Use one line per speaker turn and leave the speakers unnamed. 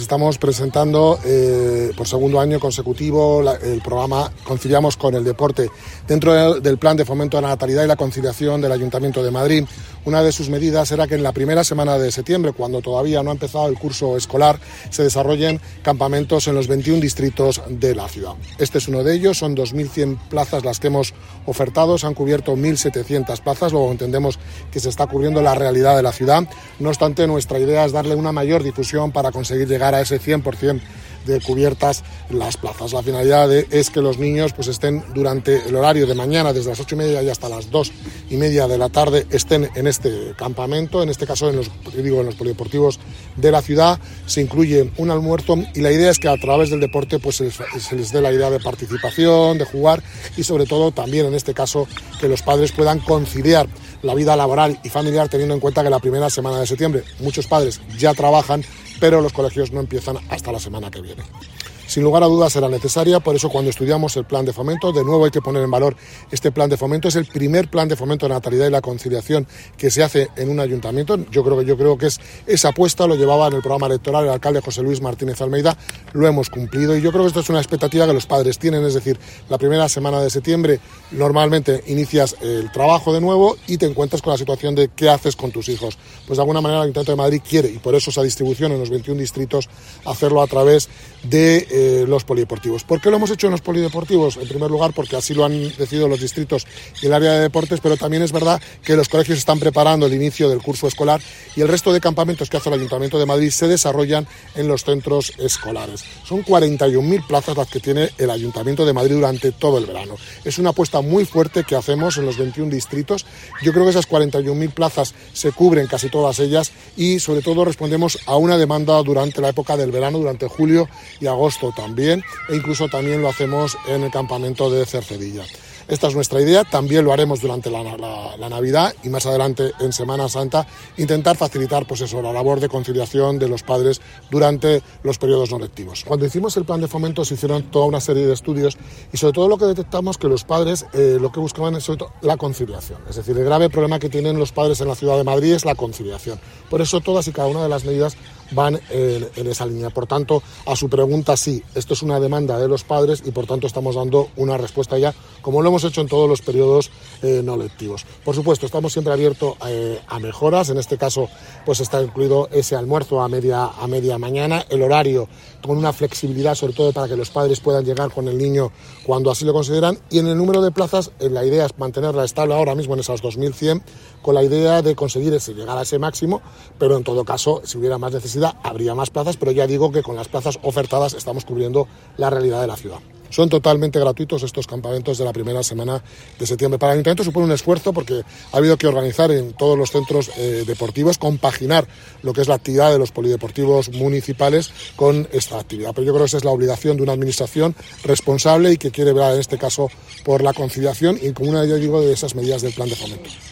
Estamos presentando por segundo año consecutivo el programa Conciliamos con el Deporte dentro del Plan de Fomento a la Natalidad y la Conciliación del Ayuntamiento de Madrid. Una de sus medidas era que en la primera semana de septiembre, cuando todavía no ha empezado el curso escolar, se desarrollen campamentos en los 21 distritos de la ciudad. Este es uno de ellos, son 2.100 plazas las que hemos ofertado, se han cubierto 1.700 plazas, luego entendemos que se está cubriendo la realidad de la ciudad. No obstante, nuestra idea es darle una mayor difusión para conseguir llegar a ese 100% de cubiertas las plazas. La finalidad es que los niños pues estén durante el horario de mañana, desde las 8:30 y hasta las 2:30 de la tarde, estén en este campamento, en este caso en los polideportivos de la ciudad. Se incluye un almuerzo y la idea es que a través del deporte pues se les dé la idea de participación, de jugar y sobre todo también en este caso que los padres puedan conciliar la vida laboral y familiar, teniendo en cuenta que la primera semana de septiembre muchos padres ya trabajan, pero los colegios no empiezan hasta la semana que viene. Sin lugar a dudas será necesaria, por eso cuando estudiamos el plan de fomento, de nuevo hay que poner en valor este plan de fomento, es el primer plan de fomento de la natalidad y la conciliación que se hace en un ayuntamiento. Yo creo que es esa apuesta, lo llevaba en el programa electoral el alcalde José Luis Martínez Almeida, lo hemos cumplido y yo creo que esto es una expectativa que los padres tienen, es decir, la primera semana de septiembre normalmente inicias el trabajo de nuevo y te encuentras con la situación de qué haces con tus hijos. Pues de alguna manera el Ayuntamiento de Madrid quiere, y por eso esa distribución en los 21 distritos, hacerlo a través de los polideportivos. ¿Por qué lo hemos hecho en los polideportivos? En primer lugar, porque así lo han decidido los distritos y el área de deportes, pero también es verdad que los colegios están preparando el inicio del curso escolar y el resto de campamentos que hace el Ayuntamiento de Madrid se desarrollan en los centros escolares. Son 41.000 plazas las que tiene el Ayuntamiento de Madrid durante todo el verano. Es una apuesta muy fuerte que hacemos en los 21 distritos. Yo creo que esas 41.000 plazas se cubren casi todas ellas y sobre todo respondemos a una demanda durante la época del verano, durante julio y agosto también, e incluso también lo hacemos en el campamento de Cercedilla. Esta es nuestra idea, también lo haremos durante la Navidad y más adelante en Semana Santa, intentar facilitar la labor de conciliación de los padres durante los periodos no lectivos. Cuando hicimos el plan de fomento se hicieron toda una serie de estudios y sobre todo lo que detectamos que los padres lo que buscaban es sobre todo la conciliación, es decir, el grave problema que tienen los padres en la ciudad de Madrid es la conciliación. Por eso todas y cada una de las medidas van en esa línea. Por tanto, a su pregunta, sí, esto es una demanda de los padres y por tanto estamos dando una respuesta ya, como lo hemos hecho en todos los periodos no lectivos. Por supuesto, estamos siempre abiertos a mejoras, en este caso pues está incluido ese almuerzo a media mañana, el horario con una flexibilidad sobre todo para que los padres puedan llegar con el niño cuando así lo consideran, y en el número de plazas la idea es mantenerla estable ahora mismo en esas 2.100 con la idea de conseguir llegar a ese máximo, pero en todo caso si hubiera más necesidad habría más plazas, pero ya digo que con las plazas ofertadas estamos cubriendo la realidad de la ciudad. Son totalmente gratuitos estos campamentos de la primera semana de septiembre. Para el Ayuntamiento supone un esfuerzo porque ha habido que organizar en todos los centros deportivos, compaginar lo que es la actividad de los polideportivos municipales con esta actividad. Pero yo creo que esa es la obligación de una administración responsable y que quiere ver en este caso por la conciliación y como una, ya digo, de esas medidas del plan de fomento.